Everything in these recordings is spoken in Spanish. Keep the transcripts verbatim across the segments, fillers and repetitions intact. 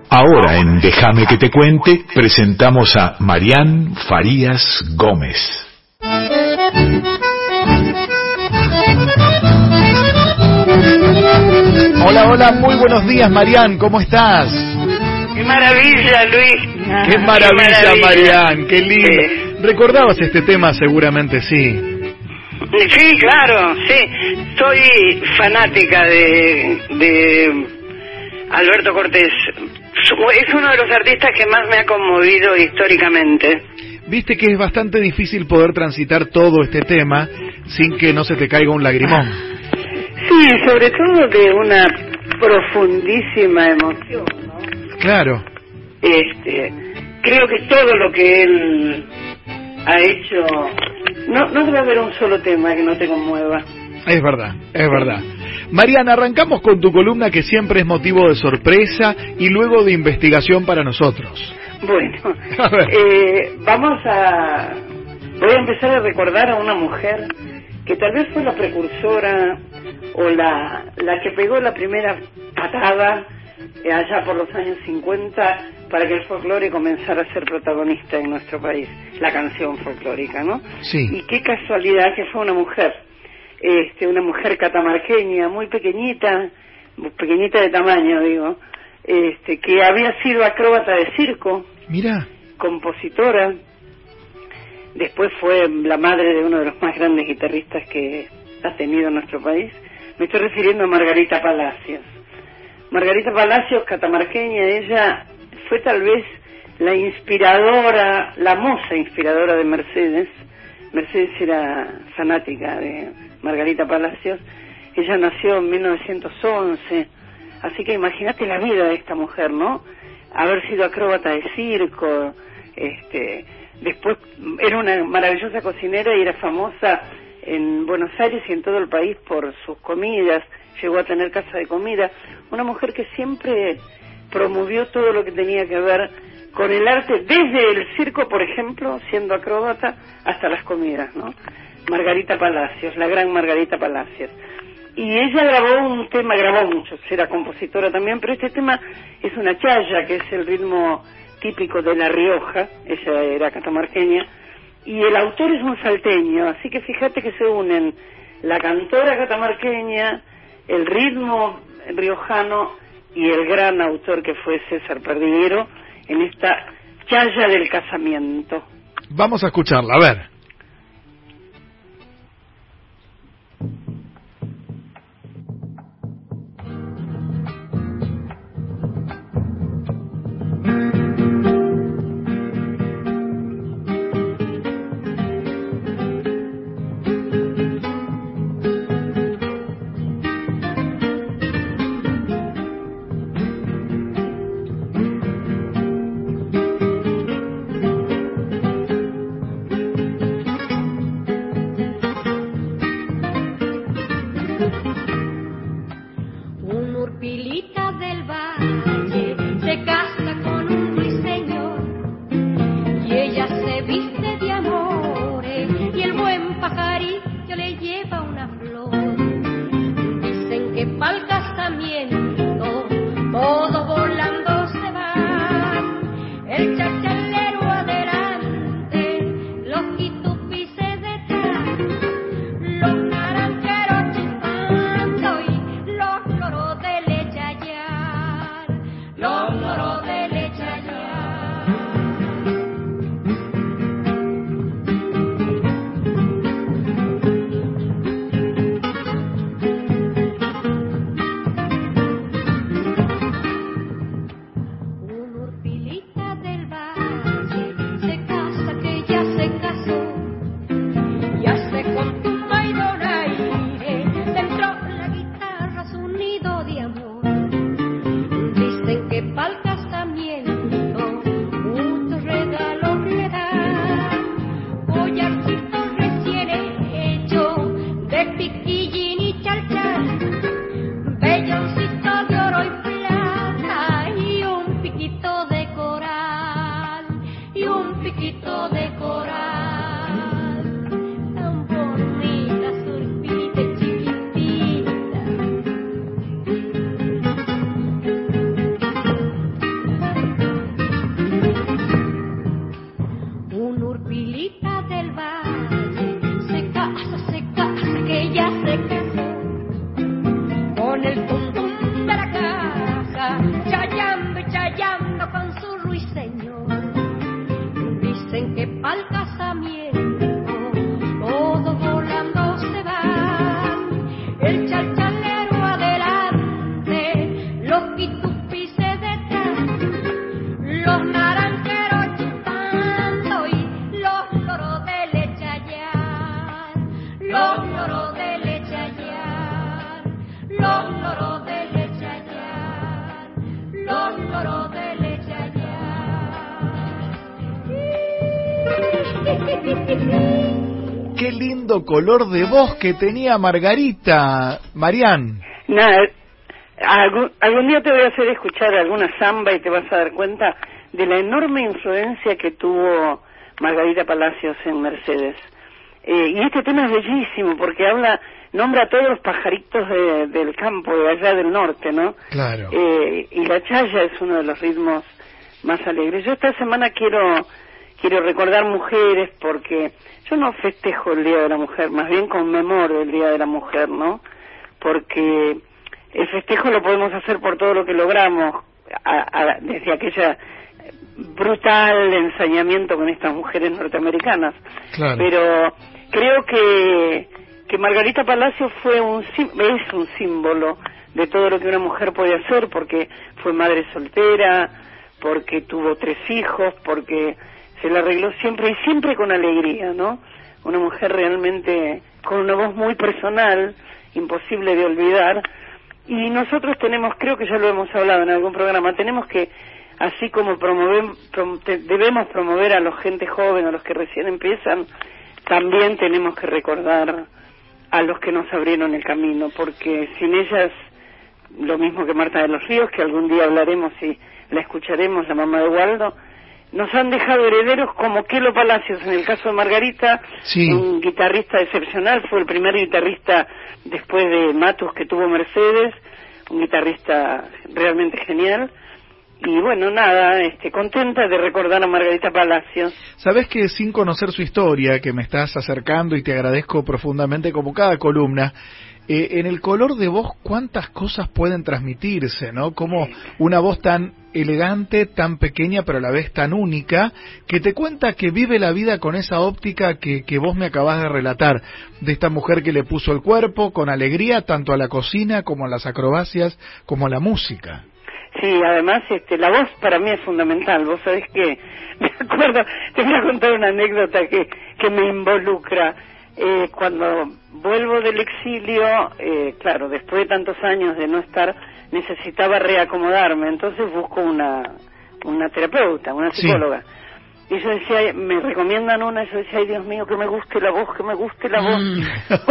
Ahora en Déjame que te cuente, presentamos a Marián Farías Gómez. Hola, hola, muy buenos días, Marián, ¿cómo estás? ¡Qué maravilla, Luis! ¡Qué maravilla, qué maravilla. Marián! ¡Qué lindo! Sí. ¿Recordabas este tema? Seguramente sí. Sí, claro, sí. Soy fanática de, de Alberto Cortés. Es uno de los artistas que más me ha conmovido históricamente. Viste que es bastante difícil poder transitar todo este tema sin que no se te caiga un lagrimón. Sí, sobre todo de una profundísima emoción, ¿no? Claro. Este, creo que todo lo que él ha hecho, no, no debe haber un solo tema que no te conmueva. Es verdad, es verdad. Mariana, arrancamos con tu columna que siempre es motivo de sorpresa y luego de investigación para nosotros. Bueno, eh, vamos a... Voy a empezar a recordar a una mujer que tal vez fue la precursora o la, la que pegó la primera patada eh, allá por los años cincuenta para que el folclore comenzara a ser protagonista en nuestro país, la canción folclórica, ¿no? Sí. Y qué casualidad que fue una mujer. Este, una mujer catamarqueña, muy pequeñita, muy pequeñita de tamaño, digo, este, que había sido acróbata de circo, mira, compositora, después fue la madre de uno de los más grandes guitarristas que ha tenido nuestro país. Me estoy refiriendo a Margarita Palacios. Margarita Palacios, catamarqueña, ella fue tal vez la inspiradora, la musa inspiradora de Mercedes. Mercedes era fanática de Margarita Palacios. Ella nació en mil novecientos once, así que imagínate la vida de esta mujer, ¿no? Haber sido acróbata de circo, este, después era una maravillosa cocinera y era famosa en Buenos Aires y en todo el país por sus comidas, llegó a tener casa de comida, una mujer que siempre promovió todo lo que tenía que ver con el arte, desde el circo, por ejemplo, siendo acróbata, hasta las comidas, ¿no? Margarita Palacios, la gran Margarita Palacios. Y ella grabó un tema, grabó muchos, era compositora también, pero este tema es una chaya, que es el ritmo típico de La Rioja, ella era catamarqueña, y el autor es un salteño, así que fíjate que se unen la cantora catamarqueña, el ritmo riojano y el gran autor que fue César Perdiguero en esta chaya del casamiento. Vamos a escucharla, a ver. Qué lindo color de voz que tenía Margarita, Marián. Nada, algún, algún día te voy a hacer escuchar alguna samba y te vas a dar cuenta de la enorme influencia que tuvo Margarita Palacios en Mercedes. Eh, y este tema es bellísimo porque habla, nombra a todos los pajaritos de, del campo, de allá del norte, ¿no? Claro. Eh, y la chaya es uno de los ritmos más alegres. Yo esta semana quiero quiero recordar mujeres porque yo no festejo el Día de la Mujer, más bien conmemoro el Día de la Mujer, ¿no? Porque el festejo lo podemos hacer por todo lo que logramos a, a, desde aquella brutal ensañamiento con estas mujeres norteamericanas. Claro. Pero creo que que Margarita Palacio fue un es un símbolo de todo lo que una mujer puede hacer, porque fue madre soltera, porque tuvo tres hijos, porque se la arregló siempre y siempre con alegría, ¿no? Una mujer realmente con una voz muy personal, imposible de olvidar. Y nosotros tenemos, creo que ya lo hemos hablado en algún programa, tenemos que, así como promover, prom, te, debemos promover a la gente joven, a los que recién empiezan, también tenemos que recordar a los que nos abrieron el camino, porque sin ellas, lo mismo que Marta de los Ríos, que algún día hablaremos y la escucharemos, la mamá de Waldo, nos han dejado herederos como Quelo Palacios, en el caso de Margarita, sí. Un guitarrista excepcional, fue el primer guitarrista después de Matus que tuvo Mercedes, un guitarrista realmente genial. Y bueno, nada, este, contenta de recordar a Margarita Palacios. Sabés que sin conocer su historia, que me estás acercando y te agradezco profundamente como cada columna, eh, en el color de voz cuántas cosas pueden transmitirse, ¿no? Como una voz tan elegante, tan pequeña, pero a la vez tan única, que te cuenta que vive la vida con esa óptica que, que vos me acabás de relatar, de esta mujer que le puso el cuerpo con alegría, tanto a la cocina como a las acrobacias, como a la música. Sí, además este, la voz para mí es fundamental. Vos sabés que, me acuerdo, te voy a contar una anécdota que, que me involucra. Eh, cuando vuelvo del exilio, eh, claro, después de tantos años de no estar, necesitaba reacomodarme, entonces busco una, una terapeuta, una psicóloga. Sí. Y yo decía, me recomiendan una, y yo decía, ay Dios mío, que me guste la voz, que me guste la voz. Mm.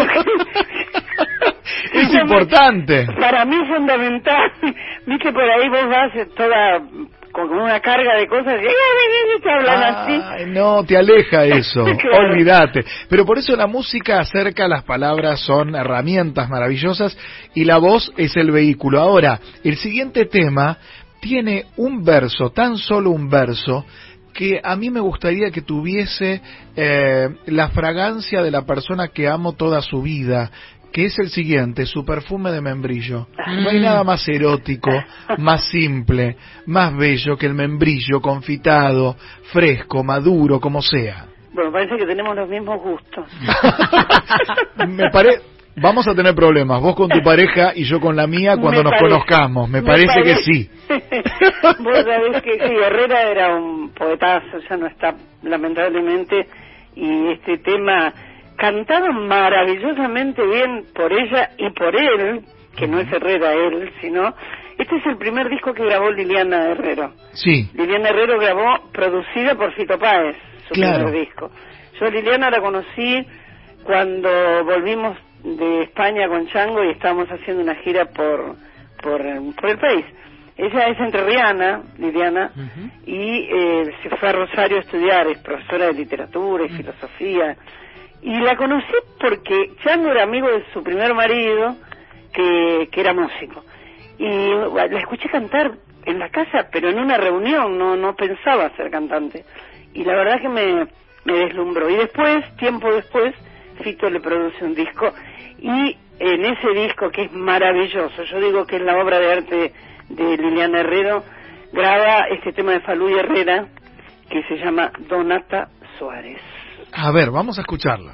Es importante. Me, para mí es fundamental. Viste, por ahí vos vas toda con una carga de cosas y te hablan así. Ay, no, te aleja eso. Claro. Olvídate. Pero por eso la música acerca, las palabras son herramientas maravillosas y la voz es el vehículo. Ahora, el siguiente tema tiene un verso, tan solo un verso, que a mí me gustaría que tuviese eh, la fragancia de la persona que amo toda su vida, que es el siguiente, su perfume de membrillo. No hay nada más erótico, más simple, más bello que el membrillo confitado, fresco, maduro, como sea. Bueno, parece que tenemos los mismos gustos. Me parece... Vamos a tener problemas, vos con tu pareja y yo con la mía cuando me nos parece, conozcamos, me, me parece, parece que sí. Vos sabés que sí, Herrera era un poetazo, ya no está lamentablemente, y este tema cantado maravillosamente bien por ella y por él, que no es Herrera él, sino... Este es el primer disco que grabó Liliana Herrero. Sí. Liliana Herrero grabó, producida por Fito Páez, su claro. primer disco. Yo a Liliana la conocí cuando volvimos de España con Chango y estábamos haciendo una gira por por, por el país. Ella es entrerriana, Liliana, uh-huh. y eh, se fue a Rosario a estudiar, es profesora de literatura y uh-huh. filosofía, y la conocí porque Chango era amigo de su primer marido, que, que era músico, y la escuché cantar en la casa, pero en una reunión, no no pensaba ser cantante, y la verdad que me, me deslumbró. Y después, tiempo después, Fito le produce un disco, y en ese disco, que es maravilloso, yo digo que es la obra de arte de Liliana Herrero, graba este tema de Falú y Herrera, que se llama Donata Suárez. A ver, vamos a escucharla.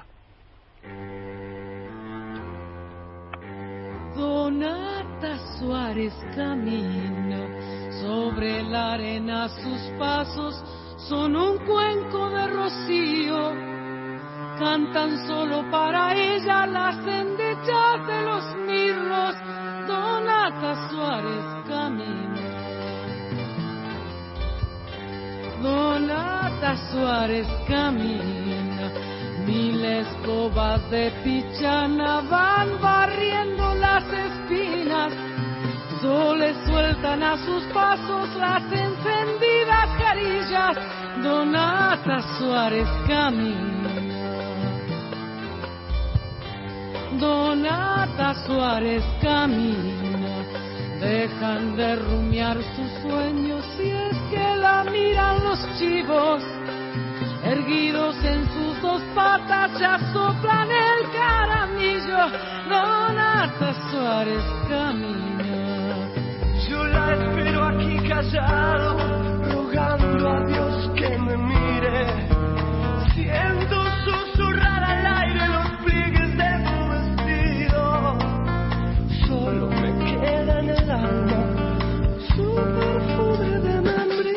Donata Suárez camina sobre la arena, sus pasos son un cuenco de rocío. Cantan solo para ella las endechas de los mirlos. Donata Suárez camina. Donata Suárez camina Mil escobas de pichana van barriendo las espinas, soles sueltan a sus pasos las encendidas carillas. Donata Suárez camina, Donata Suárez camina, dejan de rumiar sus sueños si es que la miran los chivos. Erguidos en sus dos patas ya soplan el caramillo. Donata Suárez camina. Yo la espero aquí callado, rogando a Dios que me mire. Siento susurrar al aire los pliegues de su vestido. Solo me queda en el alma su perfume de membrillo.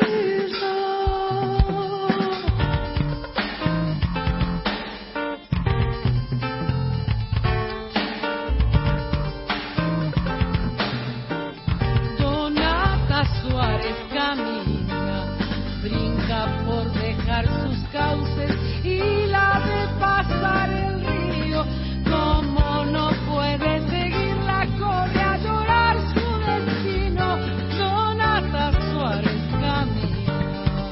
Por dejar sus cauces y la de pasar el río, como no puede seguirla, corre a llorar su destino. Donata Suárez camina,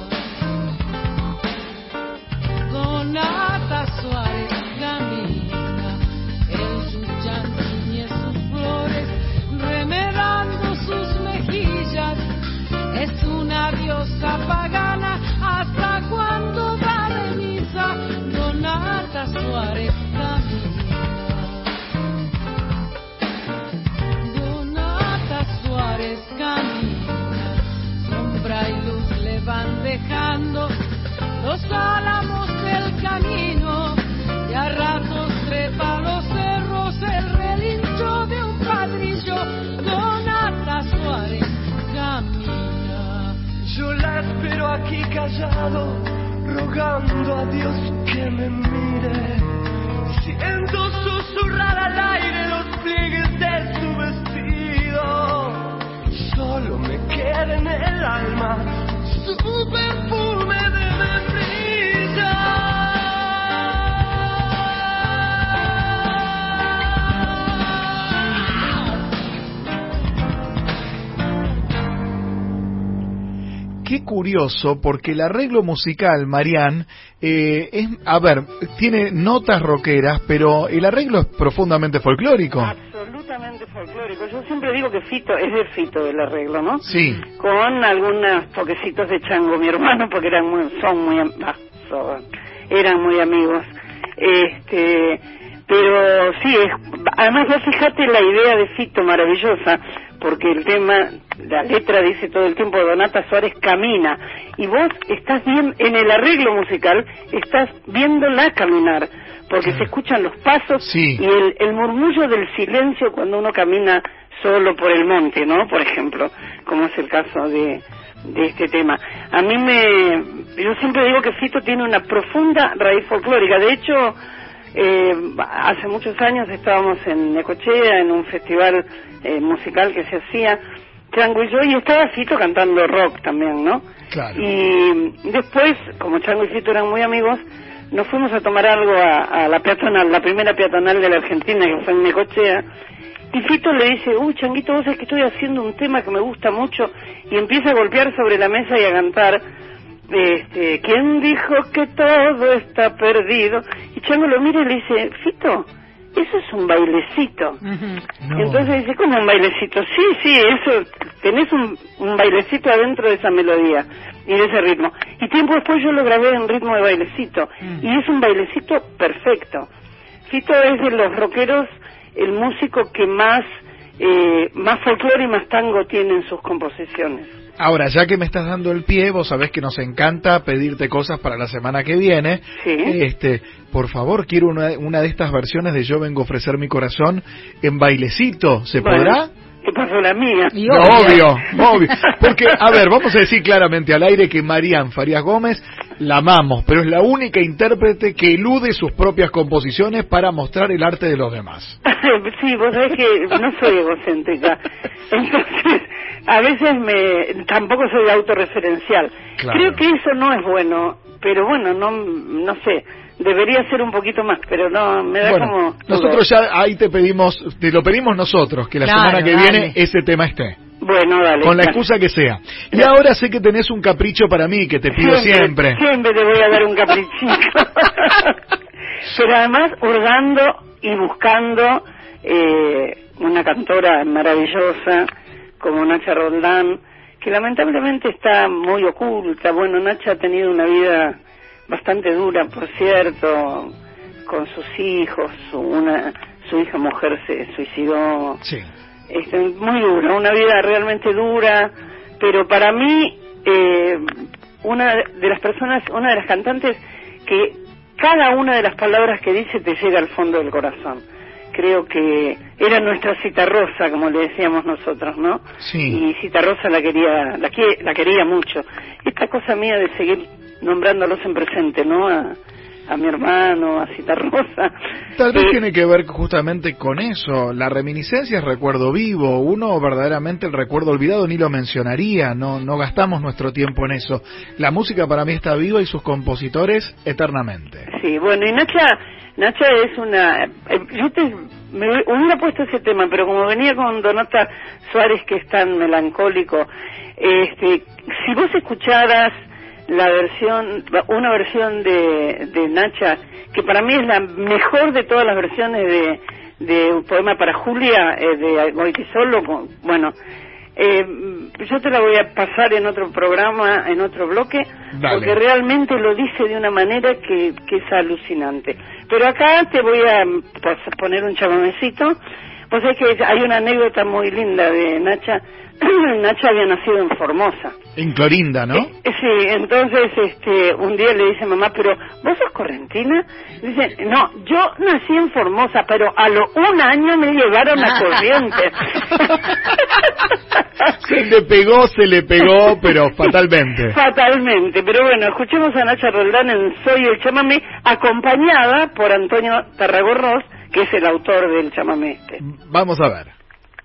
Donata Suárez camina, el yuchán tiñe sus flores, remedando sus mejillas. Es una diosa pagana, hasta cuando va de misa. Donata Suárez camina, Donata Suárez camina, sombra y luz le van dejando los álamos del camino, y a ratos trepa los cerros el relincho de un padrillo. Donata Suárez camina. Yo la espero aquí callado, rogando a Dios que me mire. Siento susurrar al aire los pliegues de su vestido. Solo me queda en el alma su perfume de membrilla. Qué curioso, porque el arreglo musical, Marián, eh, es, a ver, tiene notas rockeras, pero el arreglo es profundamente folclórico. Absolutamente folclórico. Yo siempre digo que Fito, es de Fito el arreglo, ¿no? Sí. Con algunos toquecitos de Chango, mi hermano, porque eran muy, son muy, ah, son, eran muy amigos. Este, pero sí, es, además vos fijate la idea de Fito maravillosa, porque el tema, la letra dice todo el tiempo, Donata Suárez camina, y vos estás bien, en el arreglo musical, estás viéndola caminar, porque se escuchan los pasos, sí, y el, el murmullo del silencio cuando uno camina solo por el monte, ¿no? Por ejemplo, como es el caso de, de este tema. A mí me, yo siempre digo que Fito tiene una profunda raíz folclórica. De hecho, eh, hace muchos años estábamos en Necochea, en un festival eh, musical que se hacía, Chango y yo, y estaba Fito cantando rock también, ¿no? Claro. Y después, como Chango y Fito eran muy amigos, nos fuimos a tomar algo a, a la peatonal, la primera peatonal de la Argentina, que fue en Necochea, y Fito le dice, uy, Changuito, vos sabés que estoy haciendo un tema que me gusta mucho, y empieza a golpear sobre la mesa y a cantar, este, ¿quién dijo que todo está perdido? Y Chango lo mira y le dice, Fito, eso es un bailecito. Uh-huh. No. Entonces dice, ¿cómo un bailecito? Sí, sí, eso, tenés un, un bailecito adentro de esa melodía y de ese ritmo. Y tiempo después yo lo grabé en ritmo de bailecito, uh-huh, y es un bailecito perfecto. Fito es de los rockeros el músico que más eh, más folclore y más tango tiene en sus composiciones. Ahora, ya que me estás dando el pie, vos sabés que nos encanta pedirte cosas para la semana que viene. Sí. Este, por favor, quiero una, una de estas versiones de Yo vengo a ofrecer mi corazón en bailecito. ¿Se bueno, podrá? ¿Qué pasó la mía? Y obvio, obvio. Porque, a ver, vamos a decir claramente al aire que Marián Farías Gómez la amamos, pero es la única intérprete que elude sus propias composiciones para mostrar el arte de los demás. Sí, vos sabés que no soy egocéntrica. Entonces, a veces me tampoco soy autorreferencial. Claro. Creo que eso no es bueno. pero bueno, no no sé, debería ser un poquito más, pero no, me da bueno, como... nosotros ya ahí te pedimos, te lo pedimos nosotros, que la Claro, semana que dale. viene ese tema esté. Bueno, dale. Con la dale. excusa que sea. Y ahora sé que tenés un capricho para mí, que te pido siempre. Siempre te voy a dar un caprichito. Pero además hurgando y buscando eh, una cantora maravillosa como Nacha Roldán, que lamentablemente está muy oculta. Bueno, Nacha ha tenido una vida bastante dura, por cierto, con sus hijos. Su, una, su hija mujer se suicidó. Sí. Este, muy dura, una vida realmente dura, pero para mí eh, una de las personas, una de las cantantes que cada una de las palabras que dice te llega al fondo del corazón. Creo que era nuestra Citarrosa, como le decíamos nosotros, ¿no? Sí. Y Citarrosa la quería, la, que, la quería mucho. Esta cosa mía de seguir nombrándolos en presente, ¿no? A, a mi hermano, a Citarrosa. Tal vez eh, tiene que ver justamente con eso. La reminiscencia es recuerdo vivo. Uno verdaderamente el recuerdo olvidado ni lo mencionaría. No, no gastamos nuestro tiempo en eso. La música para mí está viva y sus compositores eternamente. Sí, bueno, y Nacha, Nacha es una... eh, yo te, me hubiera puesto ese tema, pero como venía con Donata Suárez, que es tan melancólico, este, si vos escucharas la versión, una versión de, de Nacha, que para mí es la mejor de todas las versiones de, de un poema para Julia, eh, de Goytisolo, bueno, eh, yo te la voy a pasar en otro programa, en otro bloque, Dale. porque realmente lo dice de una manera que, que es alucinante. Pero acá te voy a pues, poner un chamamecito. Pues es que hay una anécdota muy linda de Nacha. Nacha había nacido en Formosa. En Clorinda, ¿no? Eh, sí, entonces este, un día le dice mamá, pero ¿vos sos correntina? Dice, no, yo nací en Formosa, pero a lo un año me llevaron a Corrientes. Se le pegó, se le pegó, pero fatalmente. Fatalmente, pero bueno, escuchemos a Nacha Roldán en Soy el chamamé, acompañada por Antonio Tarragorros, que es el autor del chamamé este. Vamos a ver.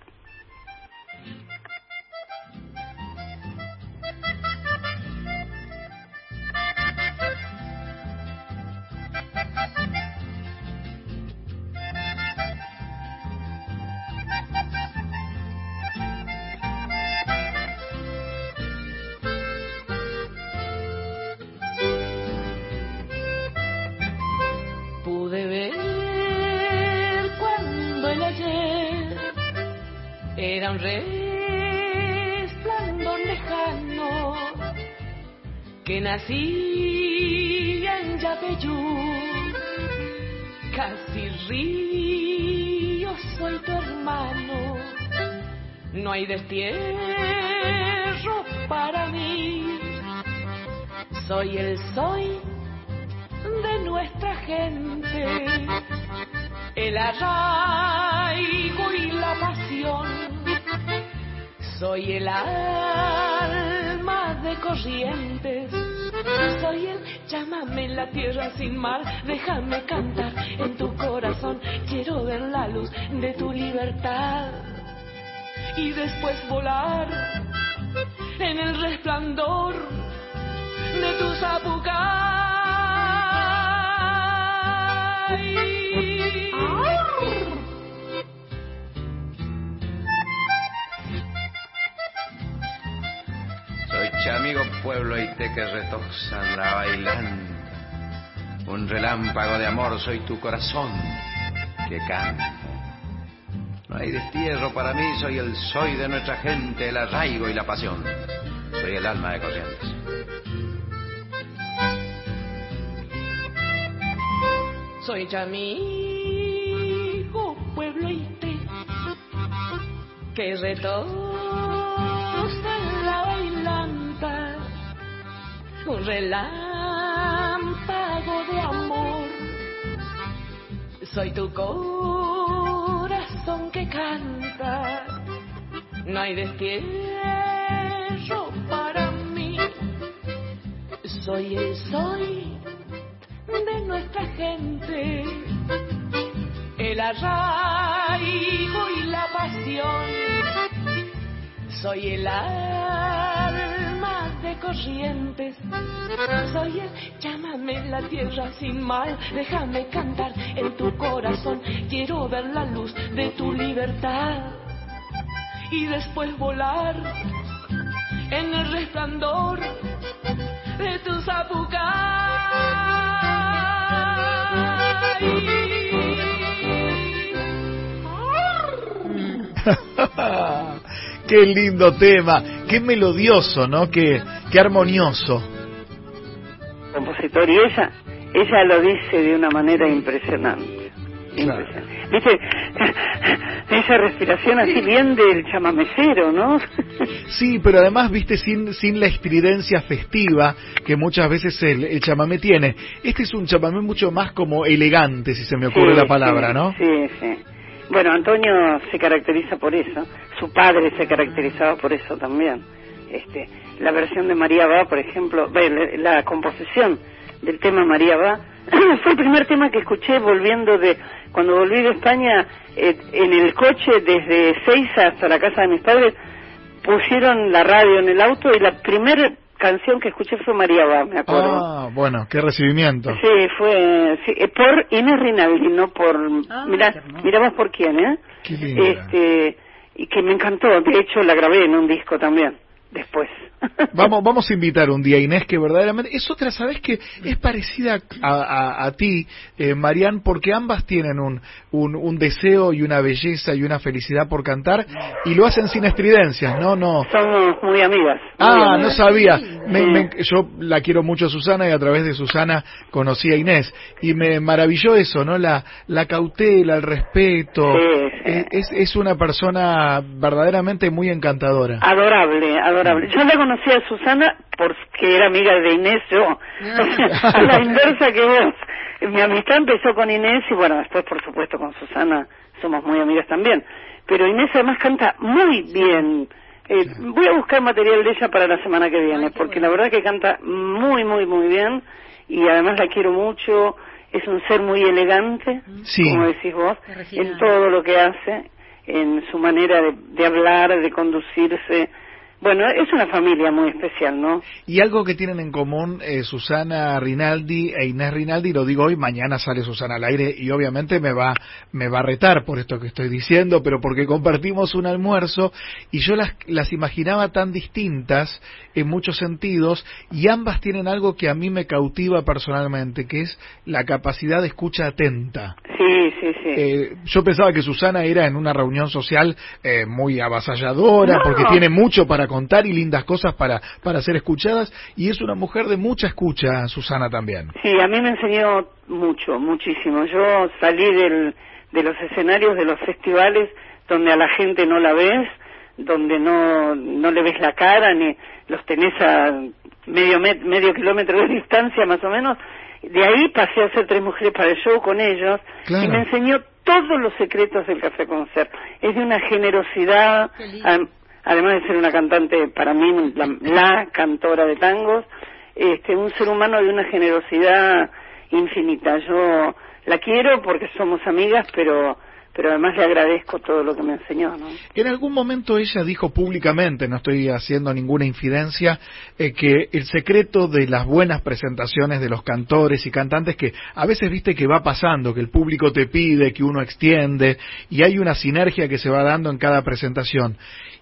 Pude ver cuando el ayer era un resplandor lejano que nacía en Yapeyú, casi río, soy tu hermano, no hay destierro para mí, soy el soy de nuestra gente, el arraigo y la pasión, soy el alma de Corrientes, soy el llámame en la tierra sin mar, déjame cantar en tu corazón, quiero ver la luz de tu libertad y después volar en el resplandor de tu zapucay. Soy chamigo pueblo y te que retosa la bailanta, un relámpago de amor, soy tu corazón que canta. No hay destierro para mí, soy el soy de nuestra gente, el arraigo y la pasión, soy el alma de Corrientes. Soy chamigo, pueblo y te, que retosa en la bailanta, un relámpago de amor. Soy tu corazón que canta, no hay destierro para mí. Soy el soy de nuestra gente, el arraigo y la pasión, soy el alma de corrientes. Soy el llámame la tierra sin mal, déjame cantar en tu corazón. Quiero ver la luz de tu libertad y después volar en el resplandor de tu zapucay. Qué lindo tema, qué melodioso, ¿no? Qué, qué armonioso. Compositor, y ella, ella lo dice de una manera impresionante. Claro. Impresionante. ¿Viste? Esa respiración así bien del chamamecero, ¿no? Sí, pero además, viste, sin sin la estridencia festiva que muchas veces el, el chamamé tiene. Este es un chamamé mucho más como elegante, si se me ocurre sí, la palabra, sí, ¿no? Sí, sí. Bueno, Antonio se caracteriza por eso, su padre se caracterizaba por eso también. Este, la versión de María Va, por ejemplo, la composición del tema María Va, fue el primer tema que escuché volviendo de, cuando volví de España, eh, en el coche desde Seiza hasta la casa de mis padres, pusieron la radio en el auto y la primera canción que escuché fue María Va, me acuerdo. Ah, bueno, qué recibimiento. Sí, fue sí, por Inés Rinaldi, no por... Ah, mirá, mirá vos por quién, ¿eh? Qué linda. Este, y que me encantó, de hecho la grabé en un disco también, después. Vamos, vamos a invitar un día a Inés, que verdaderamente es otra, ¿sabes qué? Es parecida a, a, a ti, eh, Marian, porque ambas tienen un, un, un deseo y una belleza y una felicidad por cantar, y lo hacen sin estridencias, ¿no? no Somos muy amigas. Muy Ah, amigas. no sabía. Me, Sí. me, yo la quiero mucho a Susana, y a través de Susana conocí a Inés, y me maravilló eso, ¿no? La, la cautela, el respeto. Sí, sí. Es, es una persona verdaderamente muy encantadora. Adorable, adorable. Yo la conocí a Susana porque era amiga de Inés, yo. A la inversa que vos. Mi amistad empezó con Inés y bueno, después por supuesto con Susana somos muy amigas también. Pero Inés además canta muy bien. Eh, voy a buscar material de ella para la semana que viene, porque la verdad que canta muy, muy, muy bien y además la quiero mucho. Es un ser muy elegante, Sí. como decís vos, en todo lo que hace, en su manera de, de hablar, de conducirse. Bueno, es una familia muy especial, ¿no? Y algo que tienen en común eh, Susana Rinaldi e Inés Rinaldi, lo digo hoy, mañana sale Susana al aire y obviamente me va me va a retar por esto que estoy diciendo, pero porque compartimos un almuerzo y yo las, las imaginaba tan distintas en muchos sentidos, y ambas tienen algo que a mí me cautiva personalmente, que es la capacidad de escucha atenta. Sí, sí, sí. Eh, yo pensaba que Susana era en una reunión social eh, muy avasalladora, No. porque tiene mucho para contar y lindas cosas para, para ser escuchadas, y es una mujer de mucha escucha, Susana también. Sí, a mí me enseñó mucho, muchísimo. Yo salí del, de los escenarios, de los festivales, donde a la gente no la ves, donde no, no le ves la cara, ni los tenés a medio, met, medio kilómetro de distancia más o menos. De ahí pasé a hacer Tres Mujeres para el Show con ellos, Claro. y me enseñó todos los secretos del Café Concert. Es de una generosidad, a, además de ser una cantante, para mí, la, la cantora de tangos, este, un ser humano de una generosidad infinita. Yo la quiero porque somos amigas, pero pero además le agradezco todo lo que me enseñó, ¿no? En algún momento ella dijo públicamente, no estoy haciendo ninguna infidencia, eh, que el secreto de las buenas presentaciones de los cantores y cantantes, que a veces viste que va pasando, que el público te pide, que uno extiende, y hay una sinergia que se va dando en cada presentación.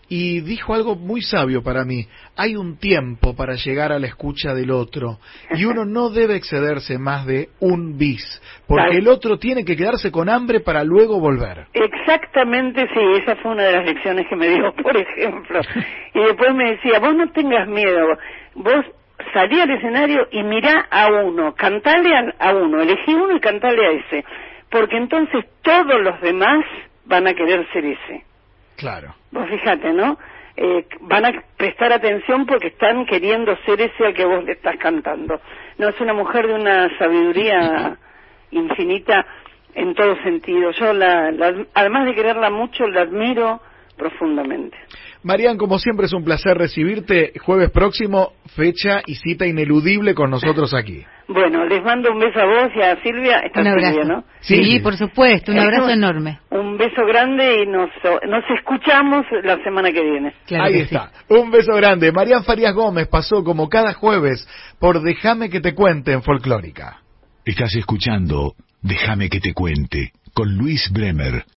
Y dijo algo muy sabio para mí: hay un tiempo para llegar a la escucha del otro, y uno no debe excederse más de un bis, porque Tal. el otro tiene que quedarse con hambre para luego volver. Exactamente, sí, esa fue una de las lecciones que me dio, por ejemplo. Y después me decía, vos no tengas miedo, vos salí al escenario y mirá a uno, cantale a, a uno, elegí uno y cantale a ese, porque entonces todos los demás van a querer ser ese. Claro. Vos fíjate, ¿no? Eh, van a prestar atención porque están queriendo ser ese al que vos le estás cantando. No, es una mujer de una sabiduría infinita en todo sentido. Yo, la, la, además de quererla mucho, la admiro profundamente. Marian, como siempre es un placer recibirte. Jueves próximo, fecha y cita ineludible con nosotros aquí. Bueno, les mando un beso a vos y a Silvia. Está Un abrazo. Silvia, ¿no? Sí, sí, por supuesto, un abrazo un, enorme. Un beso grande y nos, nos escuchamos la semana que viene. Claro Ahí que está, sí. un beso grande. Marian Farías Gómez pasó como cada jueves por Déjame que te cuente en Folclórica. Estás escuchando Déjame que te cuente con Luis Bremer.